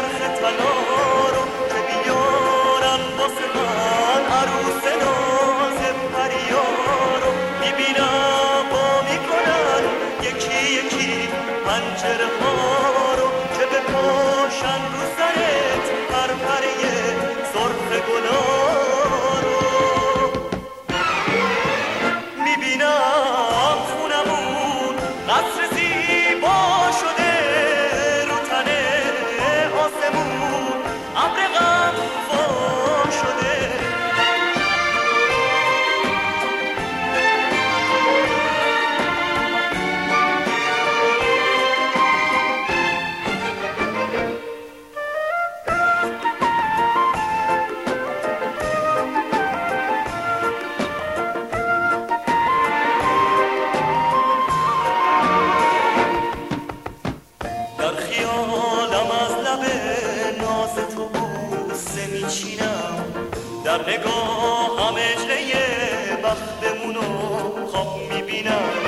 چرخ طلا رو که بیارن واسه من عروس ناز پریا رو میبینم با میکنن یکی یکی پنجره ها رو که بپاشن رو سرت پرپره سرخ گلا رو میبینم خونمون قصر زیبا شده رو تنه آسمون ابر غم وا شده در خیالم از لب ناز تو بوسه میچینم در نگاهم اجله بختمونو خواب میبینم